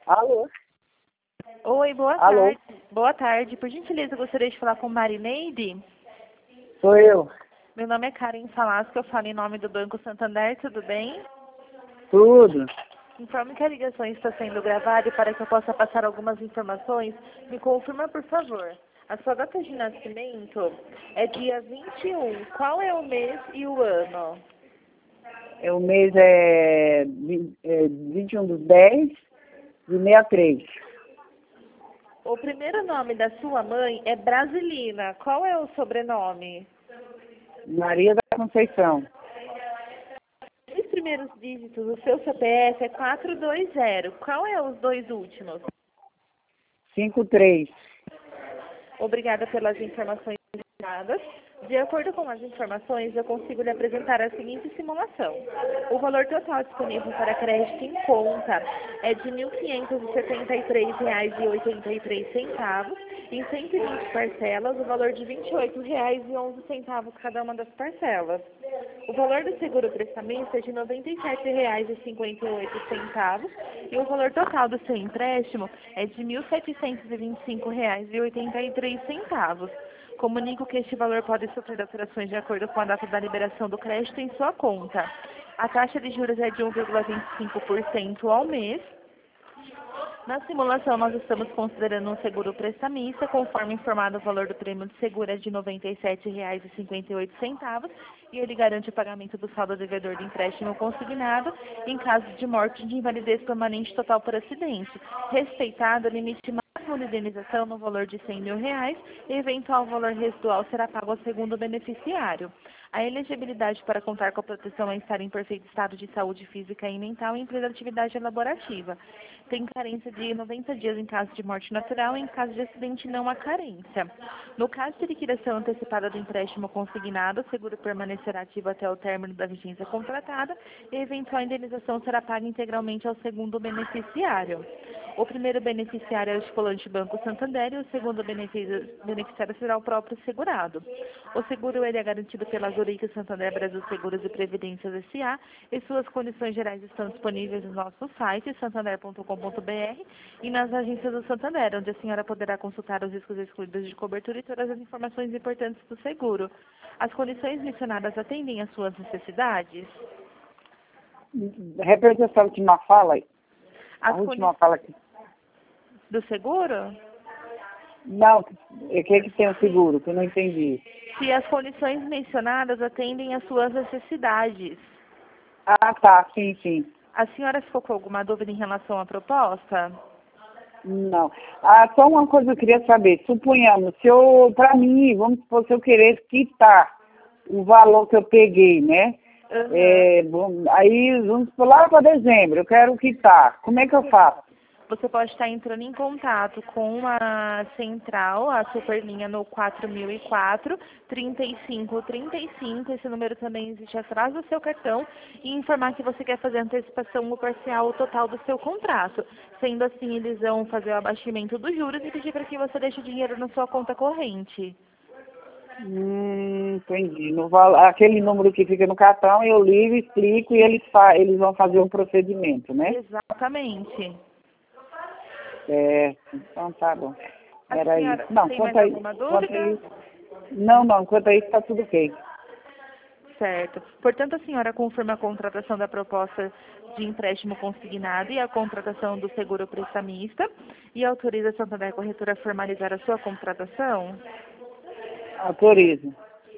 Alô? Oi, boa Alô? tarde. Boa tarde. Por gentileza, eu gostaria de falar com Marineide. Sou eu. Meu nome é Karen Falasco, eu falo em nome do Banco Santander, tudo bem? Tudo. Informe que a ligação está sendo gravada e para que eu possa passar algumas informações, me confirma, por favor. A sua data de nascimento é dia 21. Qual é o mês e o ano? O mês é 21 do 10 de 63. O primeiro nome da sua mãe é Brasilina. Qual é o sobrenome? Maria da Conceição. Os primeiros dígitos do seu CPF é 420. Qual é os dois últimos? 53. Obrigada pelas informações dadas. De acordo com as informações, eu consigo lhe apresentar a seguinte simulação. O valor total disponível para crédito em conta é de R$ 1.573,83. Em 120 parcelas, o valor de R$ 28,11 cada uma das parcelas. O valor do seguro prestamento é de R$ 97,58 e o valor total do seu empréstimo é de R$ 1.725,83. Comunico que este valor pode sofrer alterações de acordo com a data da liberação do crédito em sua conta. A taxa de juros é de 1,25% ao mês. Na simulação, nós estamos considerando um seguro prestamista, conforme informado, o valor do prêmio de seguro é de R$ 97,58 e ele garante o pagamento do saldo devedor do empréstimo consignado em caso de morte de invalidez permanente total por acidente, respeitado o limite máximo de indenização no valor de R$ 100 mil e eventual valor residual será pago ao segundo beneficiário. A elegibilidade para contar com a proteção é estar em perfeito estado de saúde física e mental e em plena atividade laborativa. Tem carência de 90 dias em caso de morte natural e em caso de acidente não há carência. No caso de liquidação antecipada do empréstimo consignado, o seguro permanecerá ativo até o término da vigência contratada e a eventual indenização será paga integralmente ao segundo beneficiário. O primeiro beneficiário é o estipulante Banco Santander e o segundo beneficiário será o próprio segurado. O seguro ele é garantido pela Zurich Santander Brasil Seguros e Previdências S.A. e suas condições gerais estão disponíveis no nosso site santander.com.br e nas agências do Santander, onde a senhora poderá consultar os riscos excluídos de cobertura e todas as informações importantes do seguro. As condições mencionadas atendem às suas necessidades? Repete essa última fala aí. A As última fala aqui. do seguro? Não, o que tem o seguro? Que eu não entendi. Se as condições mencionadas atendem às suas necessidades. Ah, tá. Sim, sim. A senhora ficou com alguma dúvida em relação à proposta? Não. Só uma coisa que eu queria saber. Suponhamos, para mim, vamos supor, se eu querer quitar o valor que eu peguei, né? Aí, vamos supor, lá para dezembro, eu quero quitar. Como é que eu faço? Você pode estar entrando em contato com a central, a Superlinha no 4004-3535. Esse número também existe atrás do seu cartão e informar que você quer fazer antecipação ou parcial ou total do seu contrato. Sendo assim, eles vão fazer o abaixamento dos juros e pedir para que você deixe o dinheiro na sua conta corrente. Entendi. Aquele número que fica no cartão, eu ligo, explico e eles vão fazer um procedimento, né? Exatamente. Então tá bom. A senhora tem mais alguma dúvida? Não, quanto a isso está tudo ok. Certo. Portanto, a senhora confirma a contratação da proposta de empréstimo consignado e a contratação do seguro prestamista e autoriza a Santander Corretora a formalizar a sua contratação? Autorizo.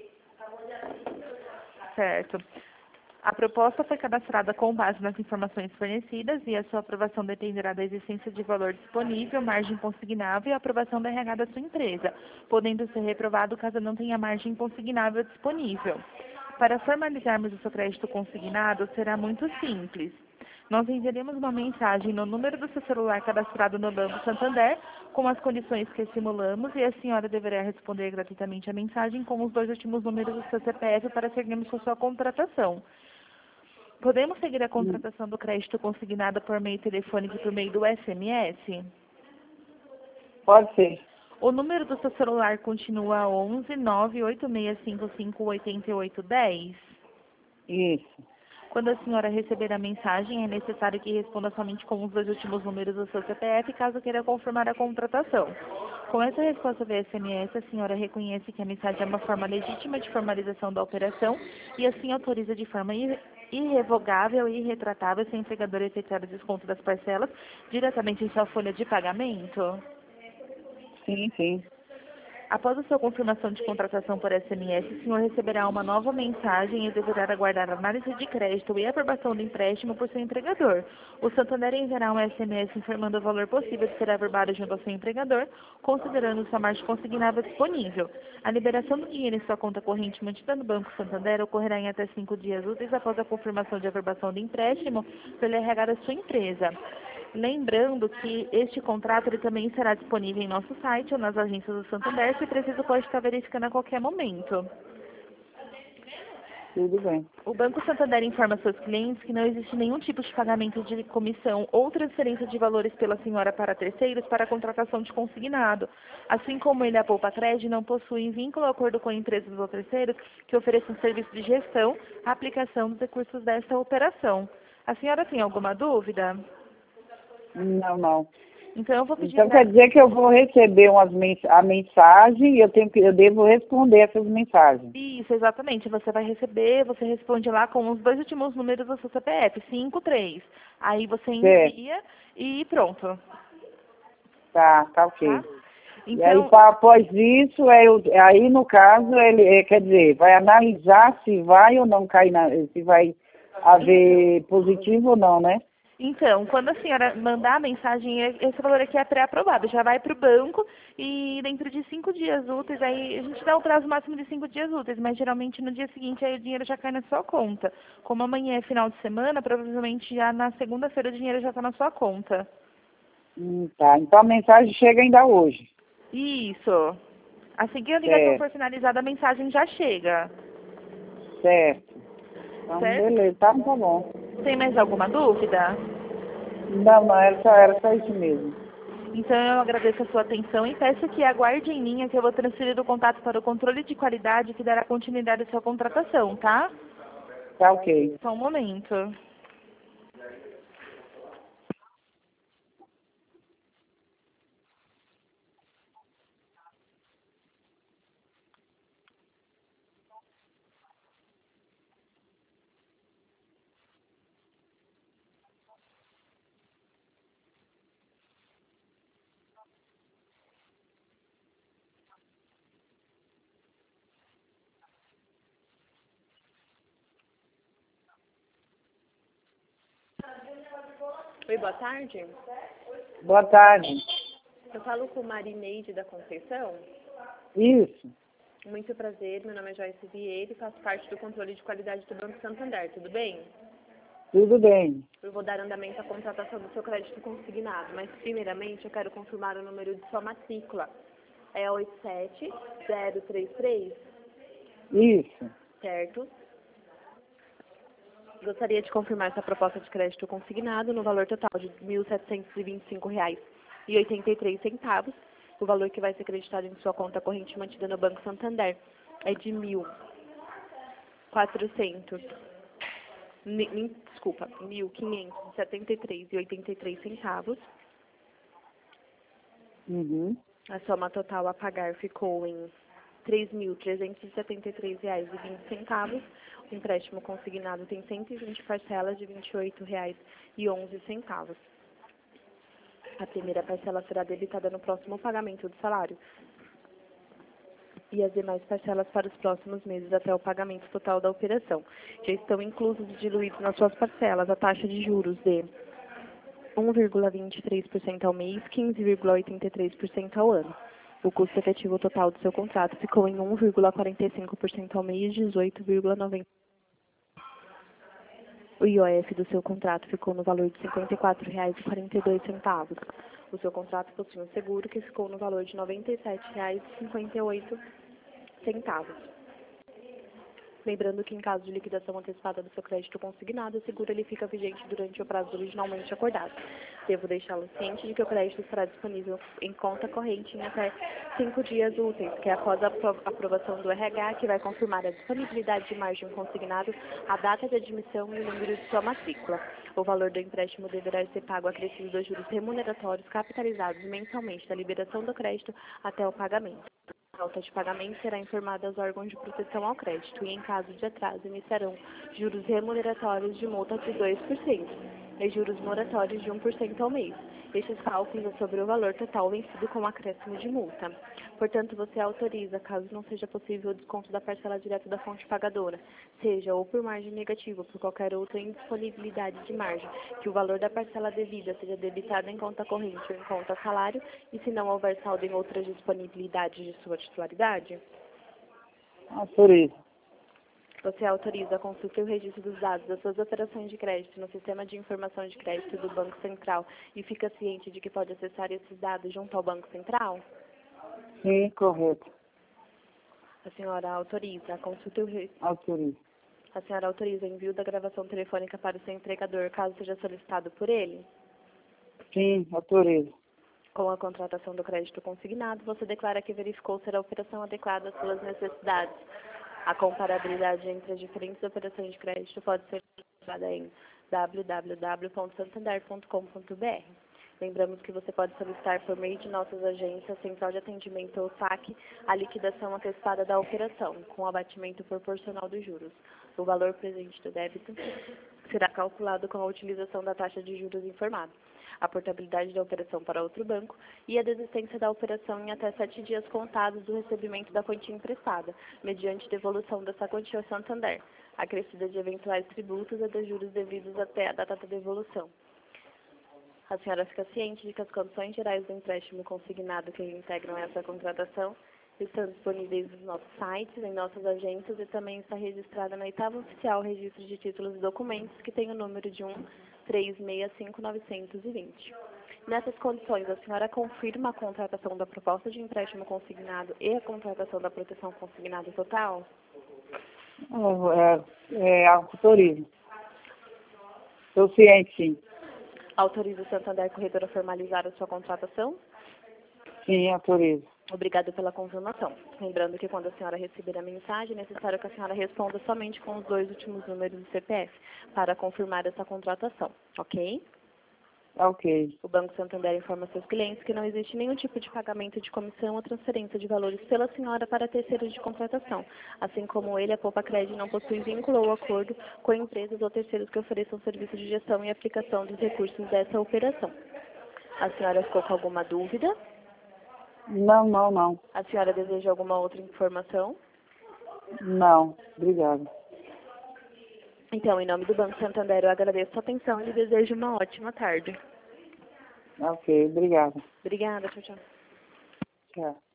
Certo. A proposta foi cadastrada com base nas informações fornecidas e a sua aprovação dependerá da existência de valor disponível, margem consignável e aprovação da RH da sua empresa, podendo ser reprovado caso não tenha margem consignável disponível. Para formalizarmos o seu crédito consignado, será muito simples. Nós enviaremos uma mensagem no número do seu celular cadastrado no Banco Santander, com as condições que simulamos, e a senhora deverá responder gratuitamente a mensagem com os dois últimos números do seu CPF para seguirmos com a sua contratação. Podemos seguir a contratação do crédito consignado por meio telefônico e por meio do SMS? Pode ser. O número do seu celular continua 11 98655 8810? Isso. Quando a senhora receber a mensagem, é necessário que responda somente com os 2 últimos números do seu CPF, caso queira confirmar a contratação. Com essa resposta via SMS, a senhora reconhece que a mensagem é uma forma legítima de formalização da operação e assim autoriza de forma irrevogável e irretratável seu empregador a efetuar o desconto das parcelas diretamente em sua folha de pagamento? Sim, sim. Após a sua confirmação de contratação por SMS, o senhor receberá uma nova mensagem e deverá aguardar a análise de crédito e aprovação do empréstimo por seu empregador. O Santander enviará um SMS informando o valor possível de ser averbado junto ao seu empregador, considerando sua margem consignável disponível. A liberação do dinheiro em sua conta corrente mantida no Banco Santander ocorrerá em até 5 dias úteis após a confirmação de averbação do empréstimo pelo RH da sua empresa. Lembrando que este contrato ele também será disponível em nosso site ou nas agências do Santander, se preciso pode estar verificando a qualquer momento. Tudo bem. O Banco Santander informa seus clientes que não existe nenhum tipo de pagamento de comissão ou transferência de valores pela senhora para terceiros para a contratação de consignado. Assim como ele, a Poupa Cred, não possui vínculo ou acordo com empresas ou terceiros que ofereçam serviço de gestão, aplicação dos recursos desta operação. A senhora tem alguma dúvida? Não, não. Então eu vou pedir Então quer dizer que eu vou receber a mensagem e eu devo responder essas mensagens. Isso, exatamente. Você vai receber, você responde lá com os 2 últimos números do seu CPF, 53. Aí você envia e pronto. Tá ok. Tá? E aí, Então, após isso, aí no caso, quer dizer, vai analisar se vai ou não cair, se vai haver positivo ou não, né? Então, quando a senhora mandar a mensagem, esse valor aqui é pré-aprovado, já vai para o banco e dentro de 5 dias úteis, aí a gente dá o prazo máximo de 5 dias úteis, mas geralmente no dia seguinte aí o dinheiro já cai na sua conta. Como amanhã é final de semana, provavelmente já na segunda-feira o dinheiro já está na sua conta. Tá, então a mensagem chega ainda hoje. Isso. Assim que a ligação for finalizada, a mensagem já chega. Certo. Então, Certo? beleza, tá bom. Tem mais alguma dúvida? Não, era só isso mesmo. Então eu agradeço a sua atenção e peço que aguarde em linha que eu vou transferir o contato para o controle de qualidade que dará continuidade à sua contratação, tá? Tá ok. Só um momento. Oi, boa tarde. Boa tarde. Eu falo com Marineide da Conceição. Isso. Muito prazer, meu nome é Joyce Vieira e faço parte do controle de qualidade do Banco Santander, tudo bem? Tudo bem. Eu vou dar andamento à contratação do seu crédito consignado, mas primeiramente eu quero confirmar o número de sua matrícula. É 87033, Isso. certo? Gostaria de confirmar essa proposta de crédito consignado no valor total de R$ 1.725,83. O valor que vai ser acreditado em sua conta corrente mantida no Banco Santander é de R$ 1.573,83. Uhum. A soma total a pagar ficou em R$ 3.373,20. O empréstimo consignado tem 120 parcelas de R$ 28,11. A primeira parcela será debitada no próximo pagamento do salário e as demais parcelas para os próximos meses até o pagamento total da operação. Já estão inclusos e diluídos nas suas parcelas a taxa de juros de 1,23% ao mês, 15,83% ao ano. O custo efetivo total do seu contrato ficou em 1,45% ao mês, 18,90%. O IOF do seu contrato ficou no valor de R$ 54,42. O seu contrato possui um seguro que ficou no valor de R$ 97,58. Lembrando que em caso de liquidação antecipada do seu crédito consignado, o seguro ele fica vigente durante o prazo originalmente acordado. Devo deixá-lo ciente de que o crédito estará disponível em conta corrente em até 5 dias úteis, que é após a aprovação do RH, que vai confirmar a disponibilidade de margem consignado, a data de admissão e o número de sua matrícula. O valor do empréstimo deverá ser pago acrescido dos juros remuneratórios capitalizados mensalmente da liberação do crédito até o pagamento. A falta de pagamento será informada aos órgãos de proteção ao crédito e, em caso de atraso, iniciarão juros remuneratórios de multa de 2% e juros moratórios de 1% ao mês. Estes cálculos é sobre o valor total vencido com acréscimo de multa. Portanto, você autoriza, caso não seja possível o desconto da parcela direta da fonte pagadora, seja ou por margem negativa ou por qualquer outra indisponibilidade de margem, que o valor da parcela devida seja debitado em conta corrente ou em conta salário, e se não houver saldo em outras disponibilidades de sua titularidade? Autorizo. Você autoriza a consulta e o registro dos dados das suas operações de crédito no Sistema de Informação de Crédito do Banco Central e fica ciente de que pode acessar esses dados junto ao Banco Central? Sim, correto. A senhora autoriza a consulta e o registro. Autorizo. A senhora autoriza o envio da gravação telefônica para o seu empregador, caso seja solicitado por ele? Sim, autorizo. Com a contratação do crédito consignado, você declara que verificou ser a operação adequada às suas necessidades. A comparabilidade entre as diferentes operações de crédito pode ser encontrada em www.santander.com.br. Lembramos que você pode solicitar por meio de nossas agências, Central de Atendimento ou SAC, a liquidação antecipada da operação, com abatimento proporcional dos juros. O valor presente do débito será calculado com a utilização da taxa de juros informada, a portabilidade da operação para outro banco e a desistência da operação em até 7 dias contados do recebimento da quantia emprestada, mediante devolução dessa quantia ao Santander, acrescida de eventuais tributos e dos juros devidos até a data da devolução. A senhora fica ciente de que as condições gerais do empréstimo consignado que integram essa contratação estão disponíveis nos nossos sites, em nossas agências e também está registrada na 8ª Oficial Registro de Títulos e Documentos, que tem o número de 1365920. Nessas condições, a senhora confirma a contratação da proposta de empréstimo consignado e a contratação da proteção consignada total? Autorizo. Estou ciente, sim. Autoriza o Santander Corretora a formalizar a sua contratação? Sim, autorizo. Obrigada pela confirmação. Lembrando que quando a senhora receber a mensagem, é necessário que a senhora responda somente com os 2 últimos números do CPF para confirmar essa contratação, ok? Ok. O Banco Santander informa seus clientes que não existe nenhum tipo de pagamento de comissão ou transferência de valores pela senhora para terceiros de contratação. Assim como ele, a Poupa Cred não possui vínculo ou acordo com empresas ou terceiros que ofereçam serviço de gestão e aplicação dos recursos dessa operação. A senhora ficou com alguma dúvida? Não. A senhora deseja alguma outra informação? Não, obrigada. Então, em nome do Banco Santander, eu agradeço a atenção e lhe desejo uma ótima tarde. Ok, obrigada. Obrigada, tchau, tchau. Tchau.